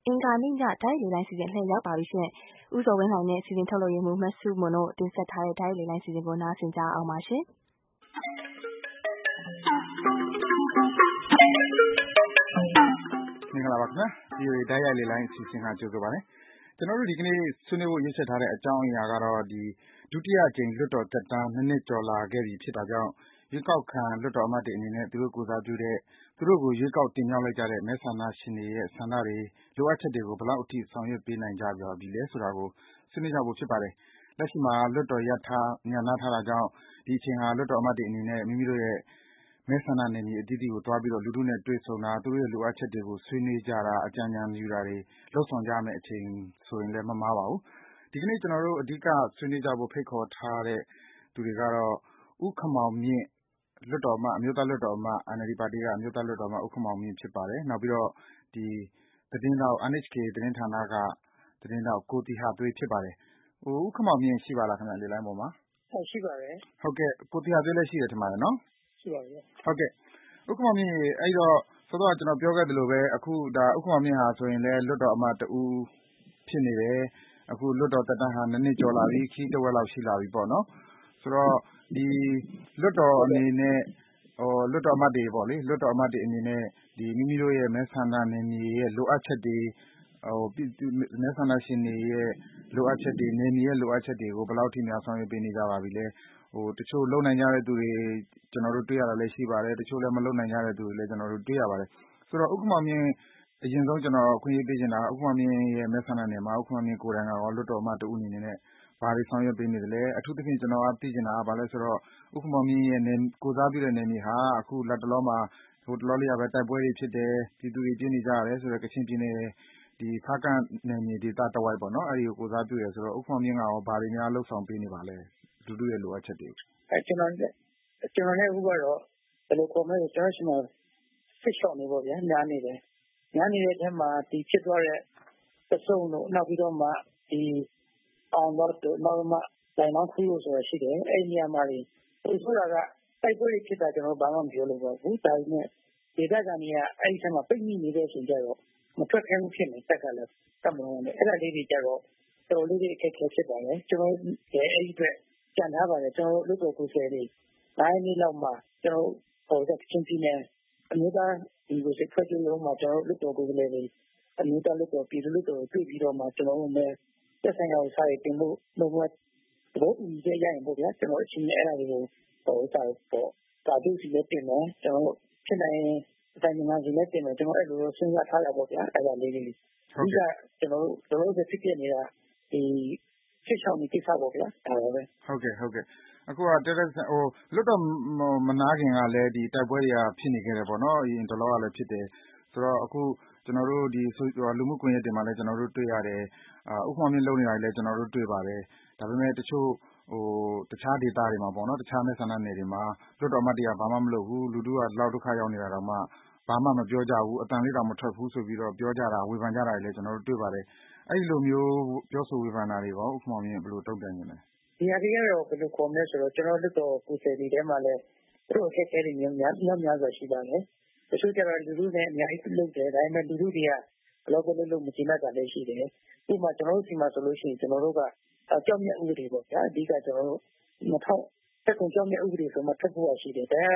အင်္ဂါနေ့ညဓာတ်ရိုက်လေလိုင်းစီစဉ်လှည့်ရောက်ပါပြီရှင်။ဦးဇော်ဝင်းလှိုင်နဲ့စီစဉ်ထုတ်လုပ်ရေးမှူးမဆုမွန်တို့တင်ဆက်ထားတဲ့ဓာတ်ရိုက်လေလိုင်းစီစဉ်ကိုနားဆင်ကြအောင်ပါရှင်။မင်္ဂလာပါခင်ဗျာ။ဒီဓာတ်ရိုက်လေလိုင်းအစီအစဉ်ကကြိုဆိုပါမယ်။ကျွန်တော်တို့ဒီကနေ့ဆွေးနွေးဖို့ရွေးချယ်ထားတဲ့အကြောင်းအရာကတော့ဒုတိယအကြိမ်လွှတ်တော်သက်တမ်း2နှစ်ကျော်လာခဲ့ပြီဖြစ်တာကြောင့်ရွေးကောက်ခံလွှတ်တော်အမတ်တွေအနေနဲ့သူတို့ကိုယ်စားပြုတဲ့သူတို့ကိုရွေးကောက်တင်မြှောက်လိုက်ကြတဲ့မဲဆန္ဒရှင်တွေရဲ့ဆန္ဒတွေလိုအပ်ချက်တွေကိုဘယ်လောက်အထိဆောင်ရွက်ပေးနိုင်ကြပြီလဲဆိုတာကိုဆွေးနွေးကြဖို့ဖြစ်ပါတယ်။လက်ရှိမှာလွှတ်တော်ရပ်နားထားတာကြောင့်ဒီအချိန်ဟာလွှတ်တော်အမတ်တွေအနေနဲ့မိမိတို့ရဲ့မဲဆန္ဒနယ်မြေအသီးသီးကိုသွားပြီးလူထုနဲ့တွေ့ဆုံတာသူတို့ရဲ့လိုအပ်ချက်တွေကိုဆွေးနွေးကြတာအကြံဉာဏ်ယူတာတွေလုပ်ဆောင်ကြရမယ့်အချိန်ဆိုရင်လည်းမမှားပါဘူး။ဒီကနေ့ကျွန်တော်တို့အဓိကဆွေးနွေးကြဖို့ဖိတ်ခေါ်ထားတဲ့သူတွေကတော့ဦးခင်မောင်မြင့်လွှတ်တော်အမတ်အမျိုးသားလွှတ်တော်အမတ် NLD ပါတီကအမျိုးသားလွှတ်တော်အမတ်ဦးခင်မောင်မြင့်ဖြစ်ပါတယ်။နောက်ပြီးတော့သတင်းတောက် NHK သတင်းဌာနကသတင်းတောက်ကိုသီဟသွေးဖြစ်ပါတယ်။ဦးခင်မောင်မြင့်ရှိပါလားခင်ဗျလေလိုင်းပေါ်မှာ။ဟုတ်ရှိပါတယ်။ဟုတ်ကဲ့ကိုသီဟသွေးလည်းရှိတယ်ထင်ပါတယ်နော်။ရှိပါပြီ။ဟုတ်ကဲ့ဦးခင်မောင်မြင့်အဲ့တော့စောစောကကျွန်တော်ပြောခဲ့သလိုပဲအခုဒါဦးခင်မောင်မြင့်ဟာဆိုရင်လည်းလွှတ်တော်အမတ်တဦးဖြစ်နေတယ်။အခုလွှတ်တော်သက်တမ်းဟာ2နှစ်ကျော်လာပြီခီးတစ်ဝက်လောက်ရှိလာပြီပေါ့နော်။ဆိုတော့ဒီလွှတ်တော်အနေနဲ့လွှတ်တော်အမတ်တွေပေါ့လေလွှတ်တော်အမတ်တွေအနေနဲ့မိမိတို့ရဲ့မဲဆန္ဒနယ်မြေရဲ့လိုအပ်ချက်တွေမဲဆန္ဒရှင်တွေရဲ့လိုအပ်ချက်တွေနယ်မြေရဲ့လိုအပ်ချက်တွေကိုဘယ်လောက်ထိများဆောင်ရွက်ပေးနေကြပါပြီလဲတချို့လုံနိုင်ကြတဲ့သူတွေကျွန်တော်တို့တွေ့ရတာလည်းရှိပါတယ်တချို့လည်းမလုံနိုင်ကြတဲ့သူတွေလည်းကျွန်တော်တို့တွေ့ရပါတယ်ဆိုတော့ဦးခင်မောင်မြင့်အရင်ဆုံးကျွန်တော်အခွင့်အရေးပေးချင်တာကဦးခင်မောင်မြင့်ရဲ့မဲဆန္ဒနယ်မှာဦးခင်မောင်မြင့်ကိုယ်တိုင်ကလွှတ်တော်အမတ်တဦးအနေနဲ့ဘာတွေဆောင်ရွက်ပေးနေသလဲအထူးသဖြင့်ကျွန်တော်သိချင်တာကဘာလဲဆိုတော့ဦးခင်မောင်မြင့်ရဲ့ကိုယ်စားပြုတဲ့နယ်မြေဟာအခုလက်တလောမှာဟိုတလောလေးကပဲတိုက်ပွဲတွေဖြစ်တယ်ပြည်သူတွေပြည်နေကြရတယ်ဆိုတော့ကချင်ပြည်နယ်ဖားကန့်နယ်မြေဒေသတဝိုက်ပေါ့နော်အဲဒီကိုကိုယ်စားပြုရဆိုတော့ဦးခင်မောင်မြင့်ကရောဘာတွေများလှုပ်ဆောင်ပေးနေပါလဲလူထုရဲ့လိုအပ်ချက်တွေကျွန်တော်လည်းအခုကတော့ဘယ်လိုခေါ်မလဲကျွန်တော်ရှိမှစစ်ရှောင်းနေပေါ့ဗျာညားနေတယ်ညားနေတဲ့အထက်မှာဒီဖြစ်သွားတဲ့ပစုံတို့နောက်ပြီးတော့မှဒီအောင်တော့နောက်မှတိုင်နောက်ခူးလို့ဆိုတာရှိတယ်အဲ့ဒီနေရာမှာဒီဆိုတာကတိုက်ပွဲတွေဖြစ်တာကျွန်တော်ဘာမှမပြောလို့ပါဘူးဒါပေမဲ့ဒေသခံတွေကအဲ့ဒီထဲမှာပိတ်မိနေတဲ့အချိန်ကျတော့မထွက်ခဲမှုဖြစ်နေတက်ကလည်းတတ်မလို့နဲ့အဲ့ဒါလေးတွေကျတော့တော်လေးတွေအခက်အခဲဖြစ်ပါလေကျွန်တော်အဲ့ဒီအတွက်ကြံထားပါတယ်ကျွန်တော်တို့လွတ်တော်ကိုယ်စားလှယ်9နှစ်လောက်မှကျွန်တော်ဟိုကချင်းပြည်နယ်အမျိုးသားဒီကိုစစ်ဖွဲ့ချုပ်လုံးမှာကျွန်တော်လွတ်တော်ကိုယ်စားလှယ်တွေအမျိုးသားလွတ်တော်ပြည်သူလွတ်တော်တွေ့ပြီးတော့မှကျွန်တော်တို့လည်းသက်ဆိုင်ရာစာရေးတင်ဖို့လုပ်ဖို့ဘောတူညီချက်ရရင်ပေါ့ဗျာကျွန်တော်အချင်းအဲ့ဒါတွေကိုစာပေါ့ဒါတို့စီလည်းတင်မယ်ကျွန်တော်ဖြစ်နိုင်အတိုင်းငါစီလည်းတင်မယ်ကျွန်တော်အဲ့လိုစဉ်းစားထားရပေါ့ဗျာအဲ့ဒါလေးတွေဟုတ်ကဲ့ကျွန်တော်တို့ဖြစ်ပြနေတာဒီစစ်ဆောင်ဒီကိစ္စပေါ့ဗျာဒါပဲဟုတ်ကဲ့အခုကတက်လွတ်တော်မနာခင်ကလည်းဒီတိုက်ပွဲတွေကဖြစ်နေခဲ့တယ်ပေါ့နော်အရင်တလောကလည်းဖြစ်တယ်ဆိုတော့အခုကျွန်တော်တို့ဒီလူမှုကွန်ရက်တွေမှာလည်းကျွန်တော်တို့တွေ့ရတယ်ဥက္ကဋ္ဌမြင့်လုပ်နေတာလည်းကျွန်တော်တို့တွေ့ပါတယ်ဒါပေမဲ့တချို့တခြားဒေသတွေမှာပေါ့နော်တခြားမဲဆန္ဒနယ်တွေမှာလွတ်တော်အမတ်တွေကဘာမှမလုပ်ဘူးလူထုကလောက်ဒုက္ခရောက်နေတာတော့မှဘာမှမပြောကြဘူးအတန်လေးတောင်မထွက်ဘူးဆိုပြီးတော့ပြောကြတာဝေဖန်ကြတာလည်းကျွန်တော်တို့တွေ့ပါတယ်အဲ့ဒီလိုမျိုးပြောဆိုဝေဖန်တာတွေရောဥက္ကဋ္ဌမြင့်ဘယ်လိုတုံ့ပြန်နေလဲဒီအရေးကတော့ဘယ်လိုခေါ်မလဲဆိုတော့ကျွန်တော်လွတ်တော်ကိုယ်စားလှယ်တွေထဲမှာလည်းသူတို့အခက်အခဲတွေများစွာရှိပါတယ်တချို့ကျတော့လူထုနဲ့အများကြီးလုပ်တယ်ဒါပေမဲ့လူထုတွေကဘယ်လိုလုပ်မကျေနပ်တာလည်းရှိတယ်ဥပမာကျွန်တော်တို့ဒီမှာဆိုလို့ရှိရင်ကျွန်တော်တို့ကကြောက်မြတ်ဥပဒေပေါ့ဗျာအဓိကကျွန်တော်တို့2019ကြောက်မြတ်ဥပဒေဆိုမှထပ်ဖို့ရှိတယ်ဒါ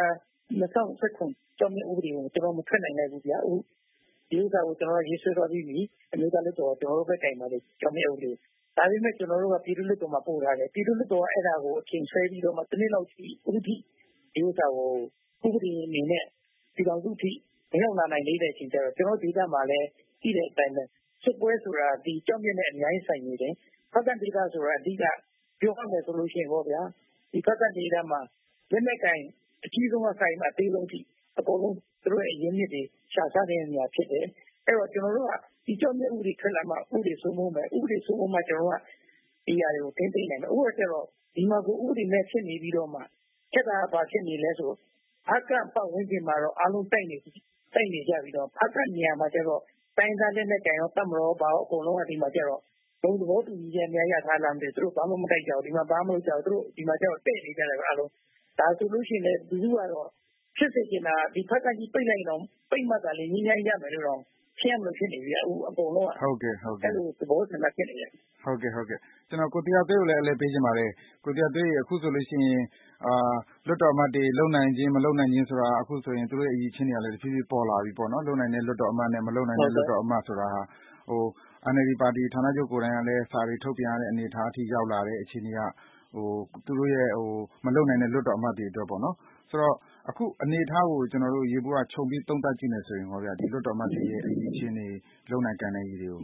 2019ကြောက်မြတ်ဥပဒေကိုကျွန်တော်မထွက်နိုင်နိုင်ဘူးဗျာဒီဥစ္စာကိုကျွန်တော်ရေးဆွဲသွားပြီးပြီအမျိုးသားလွတ်တော်ကျွန်တော်တို့ဘက်တိုင်မှာလေကြောက်မြတ်ဥပဒေဒါပေမဲ့ကျွန်တော်တို့ကပြည်သူ့လွတ်တော်မှာပို့ထားတယ်ပြည်သူ့လွတ်တော်ကအဲ့ဒါကိုအချိန်ဆွဲပြီးတော့မှတစ်နှစ်လောက်ရှိဥပဒေဒီဥစ္စာကိုဥပဒေအနေနဲ့ဒီကောင်စုထိမရောက်လာနိုင်တဲ့အချိန်ကျတော့ကျွန်တော်ဒေသမှာလည်းကြည့်တဲ့အတိုင်းပဲစစ်ပွဲဆိုတာဒီကြောက်မြတ်နဲ့အများကြီးဆိုင်နေတယ်ဖက်ကန်ဒေသဆိုတာအဓိကပြောရမယ်ဆိုလို့ရှိရင်ပေါ့ဗျာဒီဖက်ကန်ဒေသမှာလက်နက်ကင်အကြီးဆုံးကဆိုင်မှာအသေးဆုံးထိအကုန်လုံးသူတို့ရဲ့အရင်းမြစ်တွေရှာစားတဲ့နေရာဖြစ်တယ်အဲ့တော့ကျွန်တော်တို့ကဒီကြောက်မြတ်ဥပဒေထွက်လာမှဥပဒေစိုးမိုးမယ်ဥပဒေစိုးမိုးမှကျွန်တော်ကဒီຢာတွေကိုတင်းသိမ့်နိုင်တယ်ဥပဒေကျတော့ဒီမှာကိုဥပဒေနဲ့ဖြစ်နေပြီးတော့မှခက်တာဘာဖြစ်နေလဲဆိုဖက်ကပတ်ဝန်းကျင်မှာတော့အလုံးတိုက်နေကြပြီးတော့ဖက်ကနေရာမှာကျတော့တိုင်းသားလက်နဲ့ကြံရောတတ်မလို့ပါအကုန်လုံးကဒီမှာကျတော့ဘုံသဘောတူညီချက်များရထားလာတယ်သူတို့ဘာမှမတိုက်ကြဘူးဒီမှာဘာမှမလုပ်ကြဘူးသူတို့ဒီမှာကျတော့တဲ့နေကြတယ်အလုံးဒါဆိုလို့ရှိရင်လည်းလူထုကတော့ဖြစ်စေချင်တာဒီဖက်ကကြီးပိတ်လိုက်တော့ပိတ်မှတ်တာလေငြိမ်းချမ်းရမယ်လို့တော့ဖြစ်ရမလို့ဖြစ်နေပြီအခုအကုန်လုံးကဟုတ်ကဲ့အဲ့လိုသဘောဆန္ဒဖြစ်နေတယ်ဟုတ်ကဲ့ကျွန်တော်ကိုတရားသွေးကိုလည်းအလဲပေးချင်ပါတယ်ကိုတရားသွေးအခုဆိုလို့ရှိရင်လွတ်တော်အမတ်တွေလုံနိုင်ခြင်းမလုံနိုင်ခြင်းဆိုတာအခုဆိုရင်သူတို့ရဲ့အရေးချင်းတွေကလည်းတဖြည်းဖြည်းပေါ်လာပြီပေါ့နော်လုံနိုင်တဲ့လွတ်တော်အမတ်နဲ့မလုံနိုင်တဲ့လွတ်တော်အမတ်ဆိုတာဟာNLD ပါတီဌာနချုပ်ကိုယ်တိုင်ကလည်းစာတွေထုတ်ပြန်ရတဲ့အနေအထားအထိရောက်လာတဲ့အခြေအနေကသူတို့ရဲ့မလုံနိုင်တဲ့လွတ်တော်အမတ်တွေအတွက်ပေါ့နော်ဆိုတော့အခုအနေအထားကိုကျွန်တော်တို့ရေဘူးကခြုံပြီးသုံးသပ်ကြည့်နေဆိုရင်ဟောဗျာဒီလွတ်တော်အမတ်တွေရဲ့အရေးချင်းတွေလုံနိုင်ကန်တဲ့ရေးတွေကို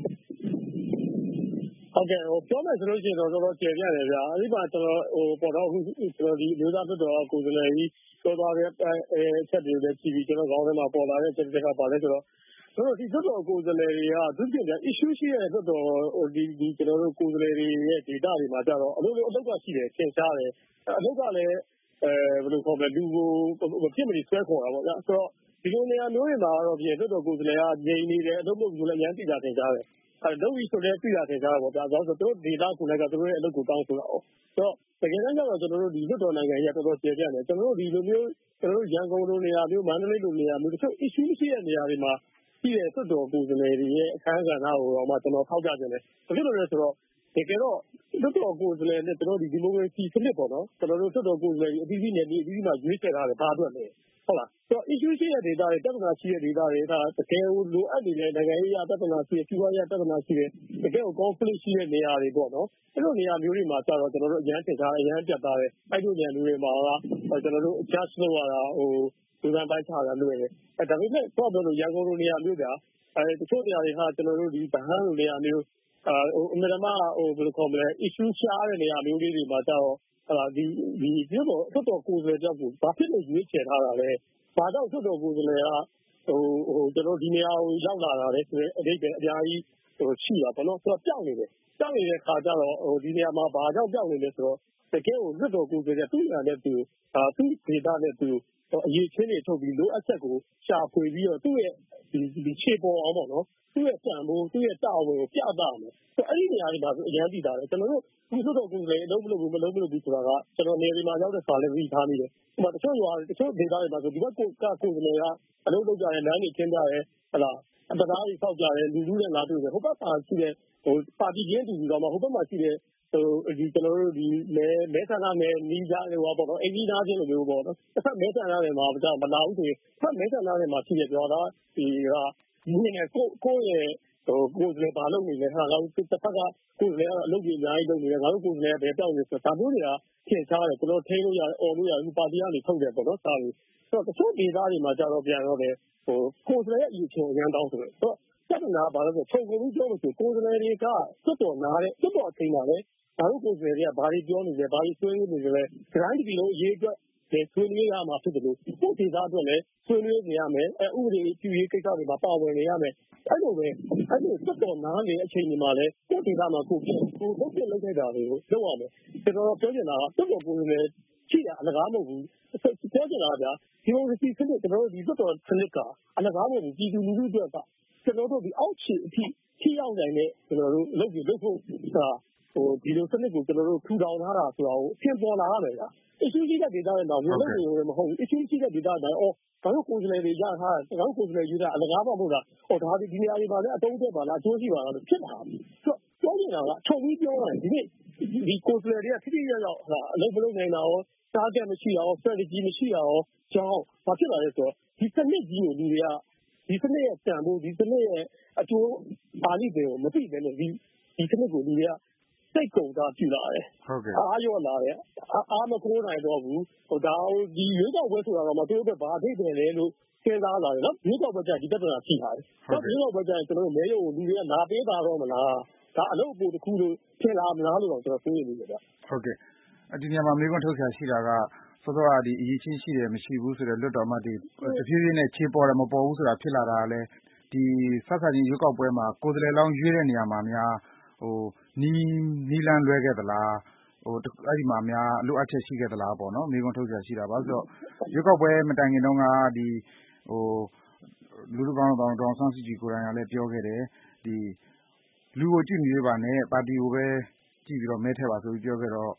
ဟုတ်ကဲ့ပြောမယ်ဆိုလို့ရှိရင်တော့တော်တော်ကျေပြရတယ်ဗျာအဲ့ဒီမှာကျွန်တော်ပေါ်တော့အခုကျွန်တော်ဒီမျိုးသားလွတ်တော်ကိုယ်စားလှယ်ကြီးပြောသွားတဲ့အချက်တွေလည်းကြည့်ပြီးကျွန်တော်ခေါင်းထဲမှာပေါ်လာတဲ့အချက်တွေကပါလဲဆိုတော့ဒီလွတ်တော်ကိုယ်စားလှယ်တွေကသူပြင်တဲ့ issue ရှိတဲ့လွတ်တော်ဒီကျွန်တော်တို့ကိုယ်စားလှယ်တွေရဲ့ data တွေမှာကြတော့အလုပ်ကရှိတယ်သင်ရှားတယ်အလုပ်ကလည်းဘယ်လိုခေါ်မလဲလူကိုမဖြစ်မနေဆွဲခေါ်တာပေါ့ဗျာဆိုတော့ဒီလိုနေရာမျိုးတွေမှာတော့ပြင်လွတ်တော်ကိုယ်စားလှယ်ကငြိမ်နေတယ်အလုပ်လုပ်လို့လည်းအများကြီးသိတာသင်ရှားတယ်လုပ်ပြီးဆိုလည်းသိတာသင်ရှားတယ်ပေါ့ဗျာဆိုတော့သူတို့ data ကိုလည်းကသူတို့ရဲ့အလုပ်ကိုတောင်းဆိုတာ哦ဆိုတော့တကယ်တမ်းကျတော့ကျွန်တော်တို့ဒီလွတ်တော်နိုင်ငံကြီးကတော်တော်ကျေပြတ်တယ်ကျွန်တော်တို့ဒီလိုမျိုးကျွန်တော်တို့ရန်ကုန်လိုနေရာမျိုးမန္တလေးလိုနေရာမျိုးတချို့ issue ရှိတဲ့နေရာတွေမှာရှိတဲ့လွတ်တော်ကိုယ်စားလှယ်တွေရဲ့အခမ်းအနားကိုတော့မှကျွန်တော်ထောက်ပြခြင်းတယ်ဘာဖြစ်လို့လဲဆိုတော့တကယ်တော့လွတ်တော်ကိုယ်စားလှယ်နဲ့ကျွန်တော်ဒီမိုကရေစီစနစ်ပေါ့နော်ကျွန်တော်တို့လွတ်တော်ကိုယ်စားလှယ်တွေအပြီးနဲ့ဒီအပြီးမှာရွေးချယ်ထားတယ်ဘာအတွက်လဲဟုတ်လားဆိုတော့ issue ရှိတဲ့ data တွေပြဿနာရှိတဲ့ data တွေဒါတကယ်ကိုလိုအပ်နေတဲ့နိုင်ငံရေးအပြဿနာရှိတဲ့စီးပွားရေးပြဿနာရှိတဲ့တကယ်ကို conflict ရှိတဲ့နေရာတွေပေါ့နော်အဲ့လိုနေရာမျိုးတွေမှာကျတော့ကျွန်တော်တို့အရန်ထင်ရှားအရန်ပြတ်သားတယ်အဲ့လိုနေရာမျိုးတွေမှာကျွန်တော်တို့ adjust လုပ်ရတာလူသားပိုင်းခြားတာလွယ်တယ်ဒါပေမဲ့တော့တို့ရန်ကုန်လိုနေရာမျိုးကြာတချို့နေရာတွေဟာကျွန်တော်တို့ဒီဗဟန်းလိုနေရာမျိုးအမေရိကန်ဘယ်လိုခေါ်မလဲ issue ရှားတဲ့နေရာမျိုးလေးတွေမှာကျတော့ဒီပြောတော့လွတ်တော်ကိုယ်စားလှယ်ကြောက်ကိုဘာဖြစ်လို့ရွေးချယ်ထားတာလဲဘာကြောင့်လွတ်တော်ကိုယ်စားလှယ်ကကျွန်တော်ဒီနေရာကိုရောက်လာတာလဲဆိုတော့အဓိပ္ပာယ်အများကြီးရှိတာပေါ့နော်ဆိုတော့ပြောင်းနေတယ်ပြောင်းနေတဲ့ခါကျတော့ဒီနေရာမှာဘာကြောင့်ပြောင်းနေလဲဆိုတော့တကယ်ကိုလွတ်တော်ကိုယ်စားလှယ်သူ့ညာနဲ့သူသူ့ဒေတာနဲ့သူအရေးချင်းတွေထုတ်ပြီးလိုအပ်ချက်ကိုရှာဖွေပြီးတော့သူ့ရဲ့ဒီခြေပေါ်အောင်ပေါ့နော်သူ့ရဲ့တန်ဖိုးသူ့ရဲ့တာဝန်ကိုပြသမယ်ဆိုအဲ့ဒီနေရာတွေမှာအရင်သိတာလေကျွန်တော်တို့ဒီလွတ်တော်ကိုယ်စားလှယ်အလုပ်မလုပ်ဘူးဆိုတာကကျွန်တော်နေရာမှာရောက်တဲ့စာလည်းပြီးထားမိတယ်ဟိုမှာတချို့ဒေတာတွေမှာဆိုဒီဘက်ကိုယ်စားလှယ်ကအလုပ်လုပ်ကြတယ်လမ်းတွေကျင်းကြတယ်ဟလာအတကားတွေဆောက်ကြတယ်လူနဲ့လာတွေ့တယ်ဟိုဘက်မှာရှိတဲ့ပါတီချင်းတူတော့မှဟိုဘက်မှာရှိတဲ့ဒီကျွန်တော်တို့ဒီမဲဆန္ဒမဲနီးကြတယ်ဟောပေါ့နော်အင်ကြီးသားချင်းလိုမျိုးပေါ့နော်တစ်ဖက်မဲဆန္ဒမဲမှာမလာဘူးဆိုရင်တစ်ဖက်မဲဆန္ဒမဲမှာရှိတဲ့ပြောတာဒီနည်းနဲ့ကိုယ့်ရဲ့ကိုယ်စားလှယ်ဘာလုပ်နေလဲဟာငါတို့တစ်ဖက်ကကိုယ်စားလှယ်ကအလုပ်ကြီးအများကြီးလုပ်နေတယ်ငါတို့ကိုယ်စားလှယ်ကဘယ်ပြောင်းနေဆိုဒါမျိုးတွေကထင်ရှားတယ်ကျွန်တော်ထိန်းလို့ရတယ်អော်လို့ရတယ်ပါတီကနေထုတ်တယ်ပေါ့နော်စာတွေဆိုတော့တချို့ဒေသတွေမှာကြတော့ပြန်တော့တယ်ကိုယ်စားလှယ်ရဲ့အရေးချင်းအရင်တောင်းဆိုတယ်ဆိုတော့ပြဿနာဘာလဲဆိုချုပ်ကုန်ပြီးပြောလို့ဆိုကိုယ်စားလှယ်တွေကတွတ်တော်နားတဲ့တွတ်တော်အချိန်မှာလည်းငါတို့ကိုယ်စားလှယ်တွေကဘာတွေပြောနေလဲဘာတွေဆွေးနွေးနေလဲဒီတိုင်းဒီလိုရေးအတွက်ဆွေးနွေးရမှာဖြစ်တယ်လို့ကိုယ်ဒေသအတွက်လည်းဆွေးနွေးနေရမယ်ဥပဒေပြုရေးကိစ္စတွေမှာပါဝင်နေရမယ်အဲ့လိုတွတ်တော်နားနေတဲ့အချိန်ဒီမှာလည်းကိုယ်ဒေသမှာကိုလုပ်ခဲ့တာတွေကိုလုပ်ရမယ်ကျွန်တော်ပြောချင်တာကတွတ်တော်ကိုယ်စားလှယ်ရှိတာအလကားမဟုတ်ဘူးပြောချင်တာကဗျာဒီလိုစီစနစ်ကျွန်တော်တို့ဒီတွတ်တော်စနစ်ကအလကားမဟုတ်ဘူးပြည်သူလူထုအတွက်ကကျွန်တော်တို့ဒီအောက်ခြေအထိထိရောက်နိုင်တဲ့ကျွန်တော်တို့လုပ်ဖို့ဒီလိုစနစ်ကိုကျွန်တော်တို့ထူထောင်ထားတာဆိုတာကိုအဖြစ်ပေါ်လာရမယ်ဗျာ issue ရှိတဲ့ဒေသတွေမှာမျိုးလုပ်နေလို့မဟုတ်ဘူး issue ရှိတဲ့ဒေသတွေဘာလို့ကိုယ်စားလှယ်တွေရထားတယ်ဘာလို့ကိုယ်စားလှယ်ယူတာအလကားမဟုတ်လားဒါဒီနေရာတွေမှာလည်းအတုံးတက်ပါလားအကျိုးရှိပါလားလို့ဖြစ်လာပြီဆိုတော့ပြောနေတာကချုပ်ပြီးပြောရတယ်ဒီနေ့ဒီကိုယ်စားလှယ်တွေကထိထိရောက်ရောက်အလုပ်မလုပ်နိုင်တာရော target မရှိတာရော strategy မရှိတာရောကြောင်းဘာဖြစ်လာလဲဆိုတော့ဒီစနစ်ကြီးကိုလူတွေကဒီစနစ်ရဲ့တန်ဖိုးဒီစနစ်ရဲ့အကျိုးပါဠိတွေကိုမသိဘဲနဲ့ဒီစနစ်ကိုလူတွေကစိတ်ကုန်တာပြလာတယ်ဟုတ်ကဲ့အားရောလာတယ်အားမကိုးနိုင်တော့ဘူးဒါဒီရွေးကောက်ပွဲဆိုတာတော့မတို့အတွက်ဘာအထိပ္ပယ်လဲလို့စဉ်းစားလာတယ်နော်ရွေးကောက်ပွဲကျဒီပြဿနာရှိတာတယ်ရွေးကောက်ပွဲကျကျွန်တော်တို့မဲရုံကိုလူတွေကနာပေးတာတော့မလားဒါအလုပ်အပိုတစ်ခုလို့ထင်လာမလားလို့တော့ကျွန်တော်သိနေပြီဗျဟုတ်ကဲ့ဒီနေရာမှာမျိုးခွန်းထုတ်ဆရာရှိတာကစောစောကဒီအရေးချင်းရှိတယ်မရှိဘူးဆိုတော့လွတ်တော်မှတဖြည်းဖြည်းနဲ့ခြေပေါ်တယ်မပေါ်ဘူးဆိုတာဖြစ်လာတာလည်းဒီဆက်ဆံရေးရွေးကောက်ပွဲမှာကိုယ်စားလှယ်လောင်းရွေးတဲ့နေရာမှာများနီလန်းလွဲခဲ့သလားအဲ့ဒီမှာများလိုအပ်ချက်ရှိခဲ့သလားပေါ့နော်မျိုးခွန်းထုတ်ဆရာရှိတာပါဆိုတော့ရွေးကောက်ပွဲမတိုင်ခင်တုန်းကဒီလူလူကောင်းတောင်တောင်ဆန်းစုကြည်ကိုယ်တိုင်ကလည်းပြောခဲ့တယ်ဒီလူကိုကြည့်နေပါနဲ့ပါတီကိုပဲကြည့်ပြီးတော့မဲထည့်ပါဆိုပြီးပြောခဲ့တော့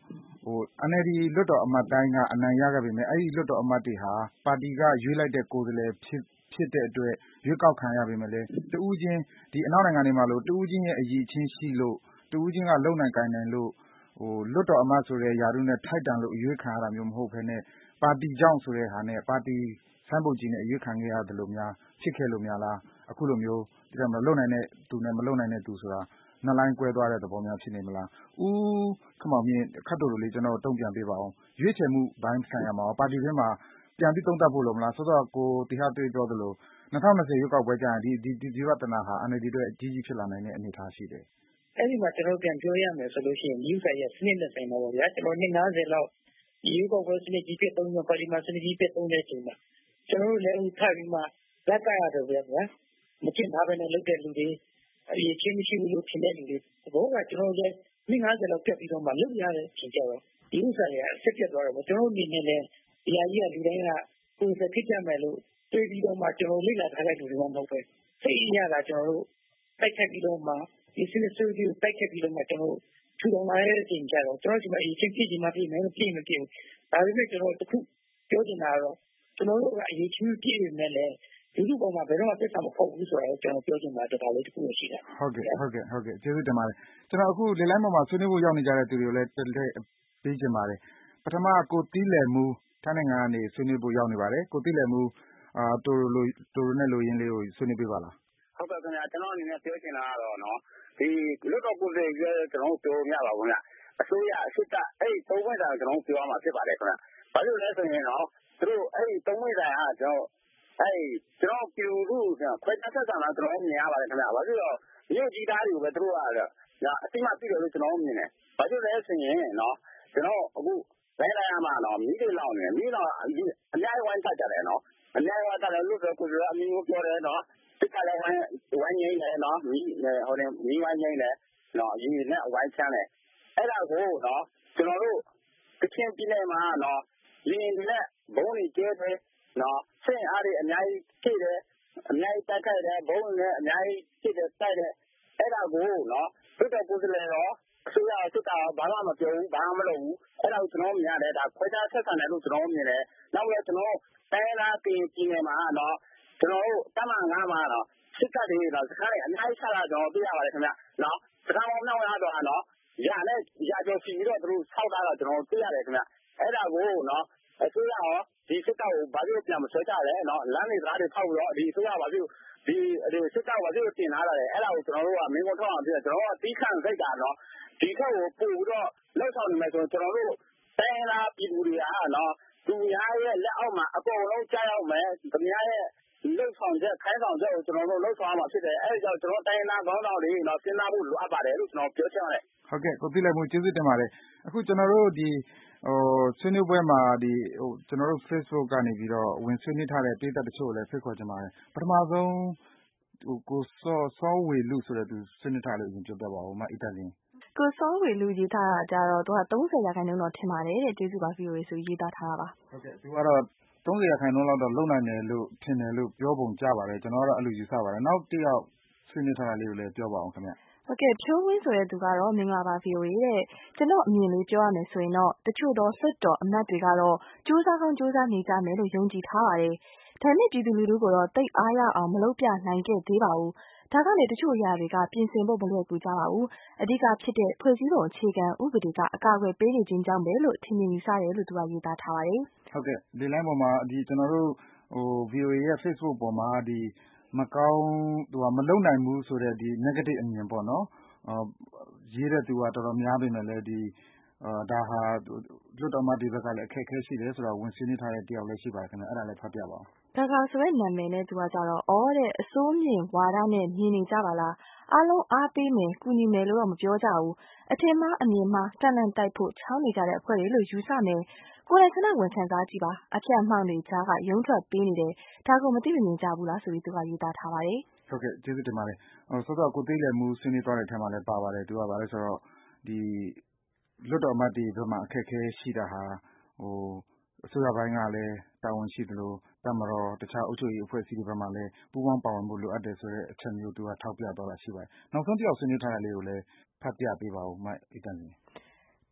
NLD လွတ်တော်အမတ်တိုင်းကအနိုင်ရခဲ့ပေမဲ့အဲ့ဒီလွတ်တော်အမတ်တွေဟာပါတီကရွေးလိုက်တဲ့ကိုယ်စားလှယ်ဖြစ်တဲ့အတွက်ရွေးကောက်ခံရပေမဲ့လည်းတဦးချင်းအနောက်နိုင်ငံတွေမှာလိုတဦးချင်းရဲ့အရည်အချင်းရှိလို့တဦးချင်းကလုပ်နိုင်ကိုင်နိုင်လို့လွှတ်တော်အမတ်ဆိုတဲ့ရာထူးနဲ့ထိုက်တန်လို့အရွေးခံရတာမျိုးမဟုတ်ဘဲနဲ့ပါတီကြောင့်ဆိုတဲ့ဟာနဲ့ပါတီဆိုင်းဘုတ်ကြီးနဲ့အရွေးခံခဲ့ရတယ်လို့များဖြစ်ခဲ့လို့များလားအခုလိုမျိုးလုပ်နိုင်တဲ့သူနဲ့မလုပ်နိုင်တဲ့သူဆိုတာနှစ်လိုင်းကွဲသွားတဲ့သဘောများဖြစ်နေမလားဦးခင်မောင်မြင့်ခပ်တိုတိုလေးကျွန်တော်တုံ့ပြန်ပေးပါအောင်ရွေးချယ်မှုဘိုင်းဆိုင်ရာမှာပါတီတွင်းမှာပြန်ပြီးသုံးသပ်ဖို့လိုမလားစောစောကိုတီဟတွေ့ပြောသလို2020ရွေးကောက်ပွဲကျရင်ဒီဝတ္တနာဟာ NLD အတွက်အကြီးကြီးဖြစ်လာနိုင်တဲ့အနေအထားရှိတယ်အဲ့ဒီမှာကျွန်တော်ပြန်ပြောရမယ်ဆိုလို့ရှိရင် news ရဲ့စနစ်နဲ့ဆိုင်ပါပါဗျာကျွန်တော်နှစ်90လောက်ဒီရွေးကောက်ပွဲစနစ်ကြီးပြတ်သုံးပါတီမှာစနစ်ကြီးပြတ်သုံးတဲ့အချိန်မှာကျွန်တော်တို့လည်းဦးထပ်ပြီးမှဇက်ကရတယ်ဗျာမကျင့်ထားဘဲနဲ့လုပ်တဲ့လူတွေအရေးချင်းမရှိဘူးလို့ထင်တဲ့လူတွေဘောကကျွန်တော်လည်းနှစ်90လောက်ပြတ်ပြီးတော့မှလုပ်ရတဲ့အချိန်ကျတော့ဒီဥစ္စာတွေအဆက်ပြတ်သွားတယ်ပေါ့ကျွန်တော်အနေနဲ့လည်းဒီအကြီးကလူတိုင်းကကိုယ်စဖြစ်ကြမယ်လို့တွေးပြီးတော့မှကျွန်တော်လေ့လာထားတဲ့လူတွေမှမဟုတ်ပဲစိတ်ရတာကျွန်တော်တို့တိုက်ခတ်ပြီးတော့မှဒီစနစ်စိုးကြီးတိုက်ခတ်ပြီးတော့မှကျွန်တော်ထူထောင်လာတဲ့အချိန်ကျတော့ကျွန်တော်ဒီမှာအချင်းချင်းမှပြည့်မယ်ပြည့်မပြည့်ဘူးဒါပေမဲ့ကျွန်တော်တခုပြောချင်တာကတော့ကျွန်တော်တို့ကအရေးချင်းပြည့်နေမယ်လေဒီလိုပေါ်မှာဘယ်တော့မှပြဿနာမဟုတ်ဘူးဆိုတော့ကျွန်တော်ပြောချင်တာဒါလေးတခုရှိတာဟုတ်ကဲ့ကျေးဇူးတင်ပါတယ်ကျွန်တော်အခုလေလိုင်းပေါ်မှာဆွေးနွေးဖို့ရောက်နေကြတဲ့သူတွေကိုလည်းပေးချင်ပါတယ်ပထမကိုတီးလယ်မူထိုင်းနိုင်ငံကနေဆွေးနွေးဖို့ရောက်နေပါတယ်ကိုတီးလယ်မူတိုရိုနဲ့လိုရင်းလေးကိုဆွေးနွေးပေးပါလားဟုတ်ကဲ့ခင်ဗျာကျွန်တော်အနေနဲ့ပြောချင်တာကတော့နော်ဒီလွတ်တော်ကိုယ်စားလှယ်ကျွန်တော်တို့ပြောရပါဘူးခင်ဗျာအစိုးရအစ်စ်ကအဲ့သုံးခွင့်ဆိုင်ကျွန်တော်တို့ပြောရမှာဖြစ်ပါတယ်ခင်ဗျာဘာလို့လဲဆိုရင်တော့သူတို့အဲ့သုံးခွင့်ဆိုင်ကကျွန်တော်ပြည်သူခွဲခြားဆက်ဆံတာကျွန်တော်မြင်ရပါတယ်ခင်ဗျာဘာလို့လဲမြို့ကြီးသားတွေကိုပဲသူတို့ကအတိမတ်ပြီးတယ်လို့ကျွန်တော်မြင်တယ်ဘာလို့လဲဆိုရင်နော်ကျွန်တော်အခုတိုင်းရမှာနော်မိတွေလောင်နေမိတော့အများကြီးဝိုင်းချကြတယ်နော်အများကြီးဝိုင်းချတယ်လို့ဆိုကိုယ်ကအမျိုးပြောတယ်နော်ဒီကလည်းဝိုင်းငိမ့်တယ်နော်မိဝိုင်းငိမ့်တယ်နော်ရေနဲ့ဝိုင်းချမ်းတယ်အဲ့ဒါကိုနော်ကျွန်တော်တို့ကချင်ပြည်နယ်မှာနော်ရင်းနဲ့ဘုံတွေကျဲတယ်နော်ဆင့်အားတွေအများကြီးဖြစ်တယ်အများကြီးတိုက်ခိုက်တယ်ဘုံနဲ့အများကြီးဖြစ်တယ်တိုက်တယ်အဲ့ဒါကိုနော်လွတ်တော်ကိုယ်စားလှယ်တော့အစိုးရစစ်တာဘာမှမပြောဘူးဘာမှမလုပ်ဘူးအဲ့ဒါကိုကျွန်တော်မြင်ရတယ်ဒါခွဲခြားဆက်ဆံတယ်လို့ကျွန်တော်မြင်တယ်နောက်လည်းကျွန်တော်တိုင်းလာပြည်နယ်မှာနော်ကျွန်တော်တို့တမန်9မှာတော့စစ်တပ်တွေတော့စကားတွေအများကြီးချလာကျွန်တော်သိရပါတယ်ခင်ဗျနော်စကားပေါင်းနောက်ရတော့နော်ရနဲ့ရကြော်စီပြီးတော့သူတို့ဆောက်တာတော့ကျွန်တော်သိရတယ်ခင်ဗျအဲ့ဒါကိုနော်အစိုးရရောဒီစစ်တပ်ကိုဘာလို့ပြန်မဆွဲကြလဲနော်လမ်းတွေသားတွေဖောက်ပြီးတော့ဒီအစိုးရဘာလို့ဒီစစ်တပ်ဘာလို့တင်လာတာလဲအဲ့ဒါကိုကျွန်တော်တို့ကမင်းကုန်ထောက်အောင်ပြကျွန်တော်ကတီးခန့်စိတ်တာနော်ဒီထက်ကိုပို့ပြီးတော့လောက်ဆောင်နေမယ်ဆိုကျွန်တော်တို့တိုင်းလာပြည်သူတွေကနော်သူများရဲ့လက်အောက်မှာအကုန်လုံးကြားရောက်မယ်သူများရဲ့လှုပ်ဆောင်ချက်ခိုင်းဆောင်ချက်ကိုကျွန်တော်တို့လှုပ်ဆောင်ရမှာဖြစ်တယ်အဲဒါကြောင့်ကျွန်တော်တိုင်းလာခေါင်းဆောင်တွေတော့စဉ်းစားဖို့လိုအပ်ပါတယ်လို့ကျွန်တော်ပြောချင်ပါတယ်ဟုတ်ကဲ့ကိုသိလိုက်မှုကျေးဇူးတင်ပါတယ်အခုကျွန်တော်တို့ဒီဆွေးနွေးပွဲမှာကျွန်တော်တို့ Facebook ကနေပြီးတော့ဝင်ဆွေးနွေးထားတဲ့ပြည်သက်တချို့လည်းဖိတ်ခေါ်ချင်ပါတယ်ပထမဆုံးကိုစောဝေလူဆိုတဲ့သူဆွေးနွေးထားလို့ပြောပြပါဦးမအီတလင်ကိုစောဝေလူရေးထားတာကြတော့သူက30%တော့ထင်ပါတယ်တဲ့ကျေးဇူးပါ VOA ဆိုရေးသားထားတာပါဟုတ်ကဲ့သူကတော့30%လောက်တော့လုံနိုင်တယ်လို့ထင်တယ်လို့ပြောပုံကြပါတယ်ကျွန်တော်ကတော့အဲ့လိုယူဆပါတယ်နောက်တစ်ယောက်ဆွေးနွေးထားတာလေးကိုလည်းပြောပါအောင်ခင်ဗျဟုတ်ကဲ့ဖြိုးဝင်းဆိုတဲ့သူကတော့မင်္ဂလာပါ VOA တဲ့ကျွန်တော်အမြင်လေးပြောရမယ်ဆိုရင်တော့တချို့သောလွှတ်တော်အမတ်တွေကတော့စူးစမ်းကောင်းစူးစမ်းနေကြမယ်လို့ယုံကြည်ထားပါတယ်ဒါနဲ့ပြည်သူလူထုကိုတော့တိတ်အားရအောင်မလုပ်ပြနိုင်ခဲ့သေးပါဘူးဒါကလည်းတချို့အရာတွေကပြင်ဆင်ဖို့မလွယ်ကူကြပါဘူးအဓိကဖြစ်တဲ့ဖွဲ့စည်းပုံအခြေခံဥပဒေကအကာအကွယ်ပေးနေခြင်းကြောင့်ပဲလို့ထင်မြင်ယူဆတယ်လို့သူကရေးသားထားပါတယ်ဟုတ်ကဲ့ဒီ line ပေါ်မှာကျွန်တော်တို့VOA ရဲ့ Facebook ပေါ်မှာမကောင်းမလုံနိုင်ဘူးဆိုတဲ့negative အမြင်ပေါ့နော်ရေးတဲ့သူကတော်တော်များပေမဲ့လည်းဒါဟာလွတ်တော်မတွေဘက်ကလည်းအခက်အခဲရှိတယ်ဆိုတော့ဝင်ဆွေးနွေးထားတဲ့တယောက်လည်းရှိပါတယ်ခင်ဗျအဲ့ဒါလည်းဖတ်ပြပါဦးဒါကဆိုတဲ့နာမည်နဲ့သူကကြတော့တဲ့အစိုးမြင်ဝါဒနဲ့မြင်နေကြပါလားအားလုံးအားပေးမယ်ကူညီမယ်လို့တော့မပြောကြဘူးအထင်မှားအမြင်မှားတန်လန့်တိုက်ဖို့ချောင်းနေကြတဲ့အဖွဲ့တွေလို့ယူဆမယ်ကိုယ်တိုင်ခဏဝန်ခံစားကြည့်ပါအဖြတ်အမှောက်တွေကြားကရုံးထွက်ပေးနေတယ်ဒါကိုမသိမြင်ကြဘူးလားဆိုပြီးသူကရေးသားထားပါတယ်ဟုတ်ကဲ့ကျေးဇူးတင်ပါတယ်စောစောကိုသိလည်းမူဆွေးနွေးသွားတဲ့အထက်မှာလည်းပါပါတယ်သူကဘာလဲဆိုတော့လွတ်တော်မတ်တွေဘက်မှာအခက်အခဲရှိတာဟာအစိုးရပိုင်းကလည်းတာဝန်ရှိသလိုတမတော်တခြားအုပ်ချုပ်ရေးအဖွဲ့အစည်းတွေဘက်မှာလည်းပူးပေါင်းပါဝင်ဖို့လိုအပ်တယ်ဆိုတဲ့အချက်မျိုးသူကထောက်ပြသွားတာရှိပါတယ်နောက်ဆုံးတစ်ယောက်ဆွေးနွေးထားတာလေးကိုလည်းဖတ်ပြပေးပါဦးမအီတန်လင်သူ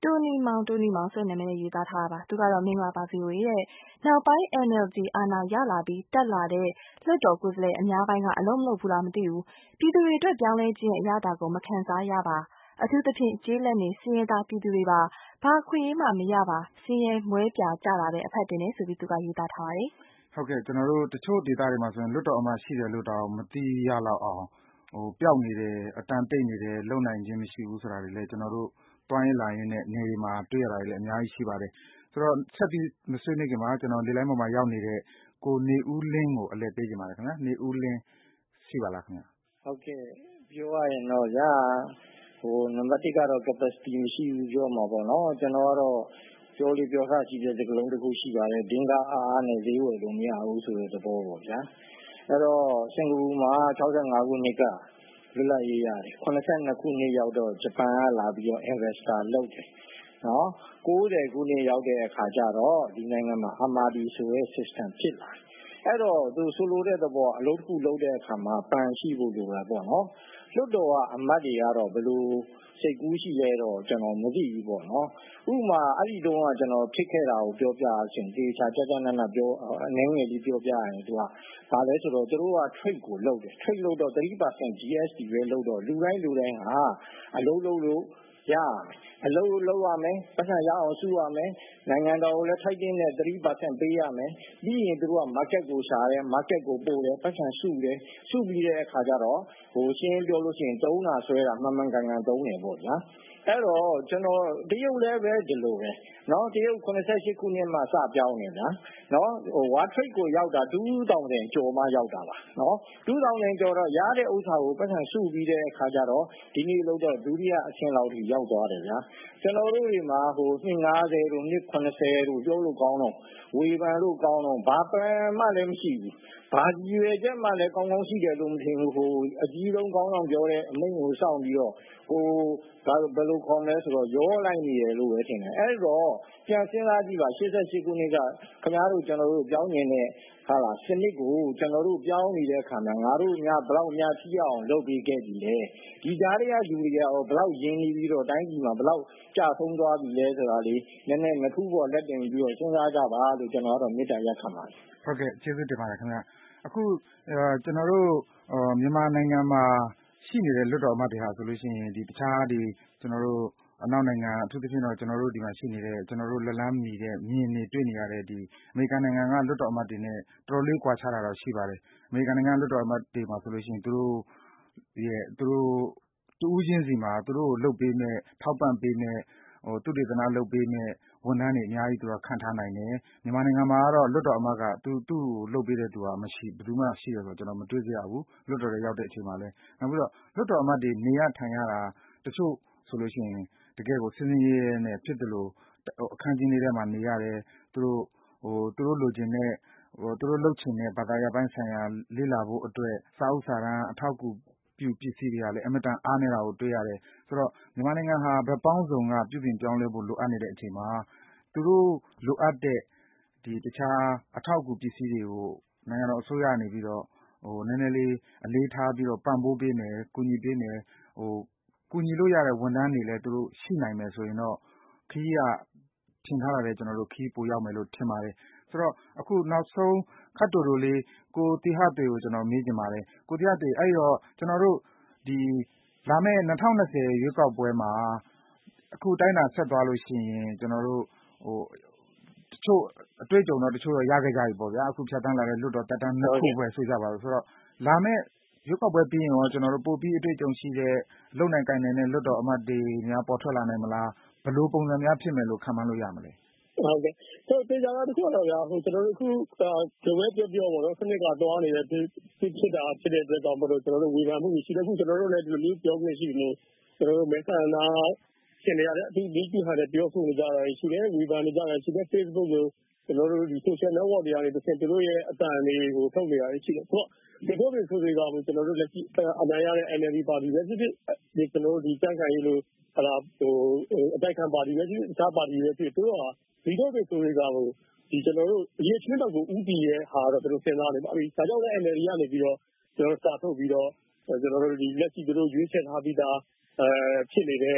တိုနီမောင်ဆိုတဲ့နာမည်နဲ့ရေးသားထားတာပါ။သူကတော့မင်္ဂလာပါ VOA တဲ့နောက်ပိုင်း NLD အာဏာရလာပြီးတက်လာတဲ့လွှတ်တော်ကိုယ်စားလှယ်အများပိုင်းကအလုံးမလုပ်ဘူးလားမသိဘူး။ပြည်သူတွေအတွက်ပြောင်းလဲခြင်းရဲ့အရသာကိုမခံစားရပါ။အထူးသဖြင့်ကျေးလက်နေဆင်းရဲသားပြည်သူတွေပါဘာခွင့်ရေးမှမရပါဆင်းရဲမွဲပြာကြတာပဲအဖက်တင်နေဆိုပြီးသူကရေးသားထားပါတယ်။ဟုတ်ကဲ့ကျွန်တော်တို့တချို့ဒေသတွေမှာဆိုရင်လွတ်တော်အမှရှိတယ်လို့တောင်မသိရလောက်အောင်ပျောက်နေတယ်အတန်တိတ်နေတယ်လုံနိုင်ခြင်းမရှိဘူးဆိုတာတွေလည်းကျွန်တော်တို့တွိုင်းလာရင်းနဲ့နေမှာတွေ့ရတာတွေလည်းအများကြီးရှိပါတယ်ဆိုတော့ဆက်ပြီးမဆွေးနွေးခင်မှာကျွန်တော်လေလိုင်းပေါ်မှာရောက်နေတဲ့ကိုနေဦးလင်းကိုအလဲပေးကြပါမယ်ခင်ဗျာနေဦးလင်းရှိပါလားခင်ဗျာဟုတ်ကဲ့ပြောရရင်တော့ဗျာနံပါတ်1ကတော့ capacity မရှိဘူးပြောမှာပေါ့နော်ကျွန်တော်ကတော့ပြောလေပြောထားရှိတဲ့စကားလုံးတစ်ခုရှိပါတယ်ဒင်္ဂအားနဲ့ဈေးဝယ်လို့မရဘူးဆိုတဲ့သဘောပေါ့ဗျာအဲ့တော့စင်ကာပူမှာ65ခုနှစ်ကလွတ်လပ်ရေးရတယ်82ခုနှစ်ရောက်တော့ဂျပန်ကလာပြီးတော့ investor လုပ်တယ်နော်90ခုနှစ်ရောက်တဲ့အခါကျတော့ဒီနိုင်ငံမှာအမာဒီဆိုတဲ့ system ဖြစ်လာတယ်အဲ့တော့သူဆိုလိုတဲ့သဘောအလုပ်တစ်ခုလုပ်တဲ့အခါမှာပန်ရှိဖို့လိုတာပေါ့နော်လွတ်တော်ကအမတ်တွေကတော့ဘယ်လိုစိတ်ကူးရှိလဲတော့ကျွန်တော်မသိဘူးပေါ့နော်ဥပမာအဲ့ဒီတုန်းကကျွန်တော်ဖြစ်ခဲ့တာကိုပြောပြရှင်တေချာကြနနပြောအနည်းငယ်လေးပြောပြရင်သူကဘာလဲဆိုတော့သူတို့က trade ကိုလုပ်တယ် trade လုပ်တော့ 3% GST ပဲလုပ်တော့လူတိုင်းဟာအလုပ်လုပ်လို့ရအလုပ်လုပ်ရမယ်ပတ်စံရအောင်စုရမယ်နိုင်ငံတော်ကိုလည်းထိုက်တဲ့ 3% ပေးရမယ်ပြီးရင်သူတို့က market ကိုရှာတယ် market ကိုပို့တယ်ပတ်စံစုတယ်စုပြီးတဲ့အခါကျတော့ရှင်းပြောလို့ရှိရင်သုံးတာဆွဲတာမှန်မှန်ကန်ကန်သုံးတယ်ပေါ့ဗျာအဲ့တော့ကျွန်တော်တရုတ်လည်းပဲဒီလိုပဲเนาะတရုတ်88ခုနှစ်မှစပြောင်းနေတာเนาะWorld Trade ကိုရောက်တာ2000ကျော်မှရောက်တာပါเนาะ2000ကျော်တော့ရတဲ့ဥစ္စာကိုပတ်စံစုပြီးတဲ့အခါကျတော့ဒီနေ့လို့တော့ဒုတိယအဆင့်လောက်ထိရောက်သွားတယ်ဗျာကျွန်တော်တို့တွေမှာနှစ်50တို့နှစ်80တို့ပြောလို့ကောင်းတော့ဝေဖန်လို့ကောင်းတော့ဘာပန်မှလည်းမရှိဘူးဘာကြီးရွယ်ချက်မှလည်းကောင်းကောင်းရှိတယ်လို့မထင်ဘူးအကြီးဆုံးကောင်းကောင်းပြောတဲ့အမိန့်ကိုစောင့်ပြီးတော့ဘယ်လိုခေါ်မလဲဆိုတော့ရောလိုက်နေတယ်လို့ပဲထင်တယ်အဲ့တော့ပြန်စဉ်းစားကြည့်ပါ88ခုနှစ်ကခင်ဗျားတို့ကျွန်တော်တို့ပြောင်းနေတဲ့ဟာလားစနစ်ကိုကျွန်တော်တို့ပြောင်းနေတဲ့အခါမှာငါတို့ညဘလောက်ညထိအောင်လုပ်ပြီးခဲ့ပြီလေဒီကြားတွေကယူတွေကဘလောက်ရင်းနေပြီးတော့တိုင်းပြည်မှာဘလောက်ကြာဆုံးသွားပြီလဲဆိုတာလေးနည်းနည်းမထူးပေါ်လက်တင်ပြီးတော့စဉ်းစားကြပါလို့ကျွန်တော်ကတော့မေတ္တာရပ်ခံပါတယ်ဟုတ်ကဲ့ကျေးဇူးတင်ပါတယ်ခင်ဗျာအခုကျွန်တော်တို့မြန်မာနိုင်ငံမှာရှိနေတဲ့လွတ်တော်အမတ်တွေဟာဆိုလို့ရှိရင်ဒီတခြားဒီကျွန်တော်တို့အနောက်နိုင်ငံအထူးသဖြင့်တော့ကျွန်တော်တို့ဒီမှာရှိနေတဲ့ကျွန်တော်တို့လက်လန်းမီတဲ့မြင်နေတွေ့နေရတဲ့ဒီအမေရိကန်နိုင်ငံကလွတ်တော်အမတ်တွေနဲ့တော်တော်လေးကွာခြားတာတော့ရှိပါတယ်အမေရိကန်နိုင်ငံလွတ်တော်အမတ်တွေမှာဆိုလို့ရှိရင်သူတို့တူးချင်းစီမှာသူတို့ကိုလုပ်ပေးမဲ့ထောက်ပံ့ပေးမဲ့သူတေသနာလုပ်ပေးမဲ့ဝန်ထမ်းတွေအများကြီးသူကခန့်ထားနိုင်တယ်မြန်မာနိုင်ငံမှာကတော့လွတ်တော်အမတ်ကသူ့ကိုလုပ်ပေးတဲ့သူကမရှိဘယ်သူမှရှိတယ်ဆိုတော့ကျွန်တော်မတွေ့ကြရဘူးလွတ်တော်တွေရောက်တဲ့အချိန်မှာလဲနောက်ပြီးတော့လွတ်တော်အမတ်တွေနေရထိုင်ရတာတချို့ဆိုလို့ရှိရင်တကယ်ကိုစင်းစင်းရဲရဲနဲ့ဖြစ်တယ်လို့အခန်းကြီးလေးထဲမှာနေရတယ်သူတို့လိုချင်တဲ့သူတို့လုပ်ချင်တဲ့ဘာသာရပ်ပိုင်းဆိုင်ရာလေ့လာဖို့အတွက်စာအုပ်စာတမ်းအထောက်အကူပြုပစ္စည်းတွေကလည်းအမတန်အားနေတာကိုတွေ့ရတယ်ဆိုတော့မြန်မာနိုင်ငံဟာဘက်ပေါင်းစုံကပြုပြင်ပြောင်းလဲဖို့လိုအပ်နေတဲ့အချိန်မှာသူတို့လိုအပ်တဲ့ဒီတခြားအထောက်အကူပစ္စည်းတွေကိုနိုင်ငံတော်အစိုးရနေပြီးတော့နည်းနည်းလေးအလေးထားပြီးတော့ပံ့ပိုးပေးမယ်ကူညီပေးမယ်ကူညီလို့ရတဲ့ဝန်ထမ်းတွေလည်းသူတို့ရှိနိုင်မယ်ဆိုရင်တော့ခရီးကထင်ထားတာလည်းကျွန်တော်တို့ခရီးပိုရောက်မယ်လို့ထင်ပါတယ်ဆိုတော့အခုနောက်ဆုံးခတ်တိုတိုလေးကိုတိဟသွေကိုကျွန်တော်မေးချင်ပါတယ်ကိုတိဟသွေအဲ့တော့ကျွန်တော်တို့ဒီလာမယ့်2020ရွေးကောက်ပွဲမှာအခုတိုင်းတာဆက်သွားလို့ရှိရင်ကျွန်တော်တို့တချို့အတွေ့အကြုံတော့တချို့တော့ရခဲ့ကြပြီပေါ့ဗျာအခုဖြတ်တန်းလာတဲ့လွတ်တော်တက်တန်း2ခုပဲဆိုကြပါလို့ဆိုတော့လာမယ့်ရွေးကောက်ပွဲပြီးရင်ရောကျွန်တော်တို့ပို့ပြီးအတွေ့အကြုံရှိတဲ့လုံနိုင်ကိုင်နိုင်တဲ့လွတ်တော်အမတ်တွေများပေါ်ထွက်လာနိုင်မလားဘယ်လိုပုံစံများဖြစ်မယ်လို့ခန့်မှန်းလို့ရမလဲဟုတ်ကဲ့တေချာတာတခုတော့ဗျာကျွန်တော်တို့အခုဒီဝက်ပြောပေါ့နော်စနစ်ကသွားနေတဲ့ဖြစ်တဲ့အတွက်ကြောင့်မလို့ကျွန်တော်တို့ဝေဖန်မှုရှိတယ်အခုကျွန်တော်တို့လည်းဒီလိုမျိုးပြောခွင့်ရှိလို့ကျွန်တော်တို့မဲဆန္ဒရှင်တွေရတယ်အထူးဒီကိစ္စတွေပြောဆိုနေကြတာရှိတယ်ဝေဖန်နေကြတာရှိတယ် Facebook ကိုကျွန်တော်တို့ဒီ social network တွေကနေတစ်ဆင့်သူတို့ရဲ့အတန်တွေကိုထုတ်နေတာရှိတယ်ဆိုတော့ဒီလိုမျိုးဆိုတွေကကျွန်တော်တို့လက်ရှိအနိုင်ရတဲ့ NLD ပါတီပဲဖြစ်ဖြစ်ဒီကျွန်တော်တို့ဒီတန်းခိုင်ရေးလို့အတိုက်ခံပါတီပဲဖြစ်ဖြစ်အခြားပါတီပဲဖြစ်သူတို့ကဒီလိုမျိုးဆိုတွေကဒီကျွန်တော်တို့အရေးချင်းတော့ကိုဥတီရဲ့ဟာတော့သူတို့စဉ်းစားနေပါပြီဒါကြောင့်လည်း NLD ကနေပြီးတော့ကျွန်တော်စာထုတ်ပြီးတော့ကျွန်တော်တို့ဒီလက်ရှိသူတို့ရွေးချယ်ထားပြီးသားဖြစ်နေတဲ့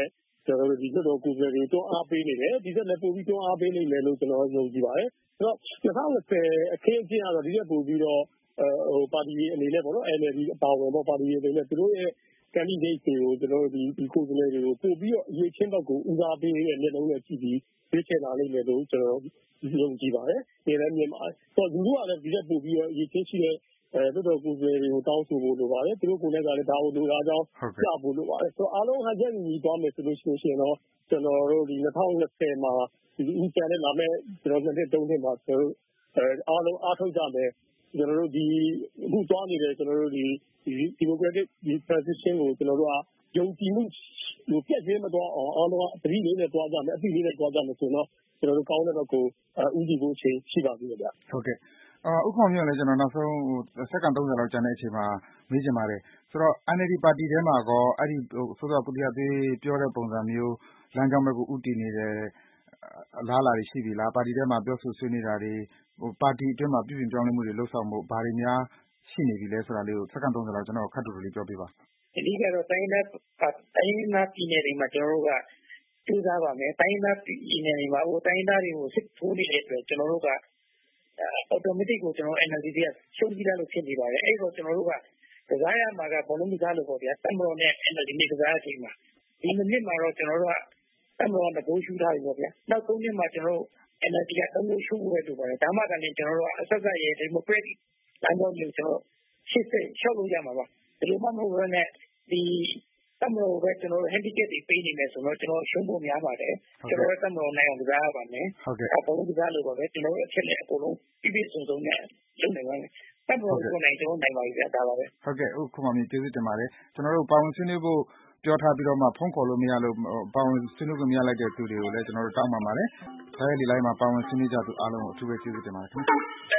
ကျွန်တော်တို့ဒီလွှတ်တော်ကိုယ်စားလှယ်တွေတွန်းအားပေးနေတယ်ဒီသက်လည်းပို့ပြီးတွန်းအားပေးနေတယ်လို့ကျွန်တော်ယုံကြည်ပါတယ်ဆိုတော့2020အခင်းအကျင်းကတော့ဒီရက်ပို့ပြီးတော့ပါတီအနေနဲ့ပေါ့နော် NLD အပါဝင်ပေါ့ပါတီအနေနဲ့သူတို့ရဲ့ candidate တွေကိုကျွန်တော်တို့ဒီကိုယ်စားလှယ်တွေကိုပို့ပြီးတော့အရေးချင်းဘက်ကိုဦးစားပေးတဲ့လက်လုံးနဲ့ကြည့်ပြီးရွေးချယ်လာနိုင်မယ်လို့ကျွန်တော်ယုံကြည်ပါတယ်ဒီလည်းမြင်ပါတယ်ဆိုတော့လူတို့ကလည်းဒီရက်ပို့ပြီးတော့အရေးချင်းရှိတဲ့တော်တော်ကိုယ်စားလှယ်တွေကိုတောင်းဆိုဖို့လိုပါတယ်သူတို့ကိုယ်နဲ့ကလည်းဒါကိုလိုလားကြောင်းပြဖို့လိုပါတယ်ဆိုတော့အားလုံးဟန်ချက်ညီသွားမယ်ဆိုလို့ရှိရင်တော့ကျွန်တော်တို့ဒီ2020မှာဒီဦးကျန်တဲ့လာမဲ့ကျွန်တော်နှစ်သုံးနှစ်မှာကျွန်တော်အားလုံးအားထုတ်ကြမယ်ကျွန်တော်တို့ဒီအခုသွားနေတယ်ကျွန်တော်တို့ဒီ democratic transition ကိုကျွန်တော်တို့ကယုံကြည်မှုဟိုပြည့်ပြည့်မသွားအောင်အားလုံးအတိလေးနဲ့သွားကြမယ်အတိလေးနဲ့သွားကြမယ်ဆိုတော့ကျွန်တော်တို့ကောင်းတဲ့ဘက်ကိုဦးတည်ဖို့ရှိပါပြီဗျာဟုတ်ကဲ့ဥက္ကဋ္ဌမျိုးလည်းကျွန်တော်နောက်ဆုံးစက္ကန့်30လောက်ကြာတဲ့အချိန်မှာမေးချင်ပါတယ်ဆိုတော့ NLD ပါတီထဲမှာကောအဲ့ဒီဆိုတော့ကိုတရားသေးပြောတဲ့ပုံစံမျိုးလမ်းကြောင်းဘက်ကိုဦးတည်နေတယ်အလားအလာတွေရှိပြီလားပါတီထဲမှာပြောဆိုဆွေးနွေးတာတွေပါတီအတွင်းမှာပြည်ပြင်ပြောင်းလဲမှုတွေလှုပ်ဆောင်မှုဘာတွေများရှိနေပြီလဲဆိုတာလေးကိုစက္ကန့်30လောက်ကျွန်တော်ခတ်တူတူလေးပြောပြပါအဓိကတော့တိုင်းဒေသပြည်နယ်တွေမှာကျွန်တော်တို့ကစူးစမ်းပါမယ်တိုင်းဒေသပြည်နယ်တွေမှာတိုင်းဒေသတွေကိုစစ်ထိုးနေတဲ့အတွက်ကျွန်တော်တို့ကautomatic ကိုကျွန်တော် NLD ကရှုံးကြည့်ရလို့ဖြစ်နေပါတယ်အဲ့တော့ကျွန်တော်တို့ကကစားရမှာကဘောလုံးကစားလို့ပေါ့ဗျာတမတော်နဲ့ NLD နဲ့ကစားတဲ့အချိန်မှာဒီမိနစ်မှာတော့ကျွန်တော်တို့ကတမတော်ကဘိုးရှူထားပြီပေါ့ဗျာနောက်3နှစ်မှာကျွန်တော်တို့ NLD က3လို့ရှုဖို့ပဲလိုပါတယ်ဒါမှကလည်းကျွန်တော်တို့ကအဆက်ဆက်ရဲ့ democratic လမ်းကြောင်းမျိုးကျွန်တော်ရှေ့ဆက်ရှောက်လို့ရမှာပါဒီလိုမှမဟုတ်ဘဲနဲ့ဒီတမတော်ပဲကျွန်တော်တို့ handicap တွေပေးနေမယ်ဆိုတော့ကျွန်တော်ရှုံးဖို့များပါတယ်ကျွန်တော်တို့တမတော်နိုင်အောင်ကစားရပါမယ်ဟုတ်ကဲ့ဘောလုံးကစားလို့ပါပဲကျွန်တော်တို့အချက်နဲ့အကုန်လုံးပြည့်စုံစုံနဲ့လုပ်နိုင်ပါမယ်တမတော်ကိုနိုင်ကျွန်တော်နိုင်ပါပြီဗျာဒါပါပဲဟုတ်ကဲ့ဥက္ကဋ္ဌမြေကျေးဇူးတင်ပါတယ်ကျွန်တော်တို့ပါဝင်ဆွေးနွေးဖို့ပြောထားပြီးတော့မှဖုန်းခေါ်လို့မရလို့ပါဝင်ဆွေးနွေးလို့မရလိုက်တဲ့သူတွေကိုလည်းကျွန်တော်တို့တောင်းပန်ပါတယ်ဒါရဲ့ဒီ line မှာပါဝင်ဆွေးနွေးကြသူအားလုံးကိုအထူးပဲကျေးဇူးတင်ပါတယ်ခင်ဗျ